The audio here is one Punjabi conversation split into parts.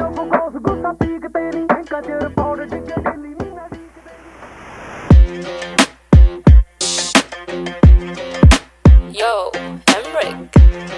Yo, Emric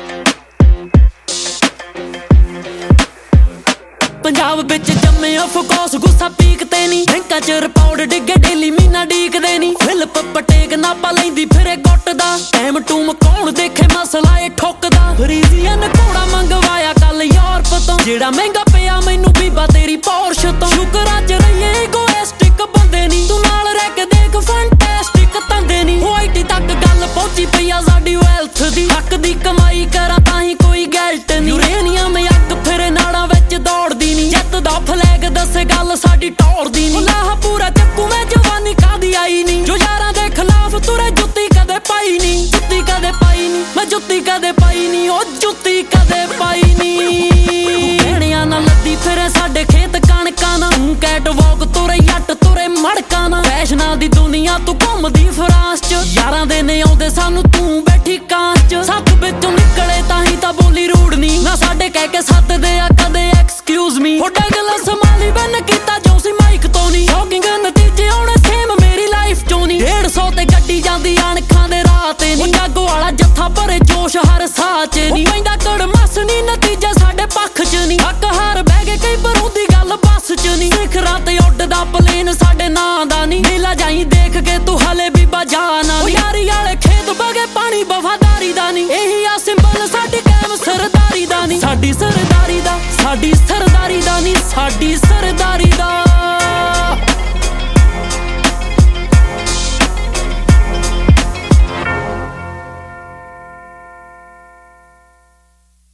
ਪੰਜਾਬ ਵਿੱਚ ਜੰਮੇ ਫੋਕਸ ਗੁੱਸਾ ਪੀਕ ਤੇ ਨੀ ਬੈਂਕਾਂ ਚ ਰਿਪੋਰਟ ਡਿੱਗੇ ਡੇਲੀ ਮਹੀਨਾ ਡੀਕਦੇ ਨੀ ਫਿਲਪ ਪਟੇਕ ਨਾਪਾ ਲੈਂਦੀ ਫਿਰੇ ਗੁੱਟ ਦਾ ਟਾਈਮ ਟੂਮ ਕੌਣ ਦੇਖੇ ਮਸਲਾ ਇਹ ਠੁੱਕਦਾ ਫਰੀਜ਼ੀਅਨ ਘੋੜਾ ਮੰਗਵਾਇਆ ਕੱਲ ਯੂਰਪ ਤੋਂ ਜਿਹੜਾ ਮਹਿੰਗਾ ਪਿਆ ਮੈਨੂੰ ਬੀਬਾ ਤੇਰੀ ਪੋਰਸ਼ ਤੋਂ ਸ਼ੁਕਰ ਅੱਜ ਰਹੀਏ ਇਗੋਇਸਟਿਕ ਬੰਦੇ ਨੀ ਤੂੰ ਨਾਲ ਰਹਿ ਕੇ ਦੇਖ ਫੈਂਟੈਸਟਿਕ ਤੰਦੇ ਨੀ ਵਾਈਟੀ ਤੱਕ ਗੱਲ ਪਹੁੰਚੀ ਪਈ ਆ ਸਾਡੀ ਵੈਲਥ ਦੀ ਹੱਕ ਦੀ ਕਮਾਈ ਕਰਾਂ ਤਾਂ ਹੀ ਕੋਈ ਗੈਲਟ ਨੀ ਯੂਰੇਨੀਅਮ ਅੱਗ ਫਿਰੇ ਨਾੜਾਂ ਵਿੱਚ ਦੌੜਦੀ ਨੀ ਜੱਤ ਦਾ ਫਲੈਗ ਦੱਸੇ ਗੱਲ ਸਾਡੀ ਟੌਰਦੀ ਨੀ ਲਾਹ ਪੂਰਾ ਚੱਕੂ ਮੈਂ ਜਵਾਨੀ ਕਾਦੀ ਆਈ ਨੀ ਜੋ ਯਾਰਾਂ ਦੇ ਖਿਲਾਫ ਤੁਰੇ ਜੁੱਤੀ ਕਦੇ ਪਾਈ ਨੀ ਜੁੱਤੀ ਕਦੇ ਪਾਈ ਨੀ ਮੈਂ ਜੁੱਤੀ ਕਦੇ ਪਾਈ ਨੀ ਉਹ ਜੁੱਤੀ ਕਦੇ ਪਾਈ ਨੀ ਭੈਣਿਆਂ ਨਾਲ ਲੱਦੀ ਫਿਰੇ ਸਾਡੇ ਖੇਤ ਕਣਕਾਂ ਨਾ ਤੂੰ ਕੈਟ ਵਾਕ ਤੁਰੇ ਜੱਟ ਤੁਰੇ ਮੜਕਾਂ ਨਾ ਫੈਸ਼ਨਾਂ ਦੀ ਦੁਨੀਆ ਤੂੰ ਘੁੰਮਦੀ ਫਰਾਂਸ ਚ ਯਾਰਾਂ ਦੇ ਨੇ ਆਉਂਦੇ ਸਾਨੂੰ ਤੂੰ ਬੈਠੀ ਕਾਂਸ ਚ ਸੱਤ ਵਿੱਚੋਂ ਨਿਕਲੇ ਤਾਂ ਹੀ ਤਾਂ ਬੋਲੀ ਰੂੜ ਨੀ ਨਾ ਸਾਡੇ ਕਹਿ ਕੇ ਸੱਦਦੇ ਆ ਕਦੇ ਐਕਸਕਿਊਜ਼ ਮੀ ਹੋਡਾ ਗੱਲਾਂ ਸੰਭਾਲੀ ਬੈਨ ਕੀਤਾ ਜੋ ਸੀ ਮਾਈਕ ਤੋਂ ਨੀ ਸ਼ੌਕਿੰਗ ਨਤੀਜੇ ਆਉਣੇ ਸੇਮ ਮੇਰੀ ਲਾਈਫ ਚੋਂ ਨੀ 150 ਤੇ ਗੱਡੀ ਜਾਂਦੀ ਅਣਖਾਂ ਦੇ ਰਾਹ ਤੇ ਨੀ ਜਾਗੋ ਵਾਲਾ ਜੱਥਾ ਭਰੇ ਜੋਸ਼ ਹਰ ਸਾਹ ਚ ਨੀ ਪੈਂਦਾ ਕੜਮਸ ਨੀ ਨਤੀਜਾ ਸਾਡੇ ਪੱਖ ਚ ਨੀ ਹੱਕ ਹਾਰ ਬਹਿ ਗਏ ਕਈ ਪਰ ਉਹਦੀ ਗੱਲ ਬੱਸ ਚ ਨੀ ਸਿਖਰਾਂ ਤੇ ਉੱਡਦਾ ਪਲੇਨ ਸਾਡੇ ਨਾਂ ਦਾ ਨੀ ਨੀਲਾ ਜਾਈ ਦੇਖ ਕੇ ਤੂੰ ਹਲੇ ਵੀ ਬਜਾਣਾ ਨੀ ਯਾਰੀ ਵਾਲੇ ਖੇਤ ਬਗੇ ਪਾਣੀ ਵਫਾਦਾਰੀ ਦਾ ਨੀ ਇਹੀ ਆ ਸਿੰਬਲ ਸਾਡੀ ਕਾਇਮ ਸਰਦਾਰੀ ਦਾ ਨੀ ਸਾਡੀ ਸਰਦਾਰੀ ਦਾ ਸਾਡੀ ਸਰਦਾਰੀ ਦਾ ਨੀ ਸਾਡੀ ਸਰਦਾਰੀ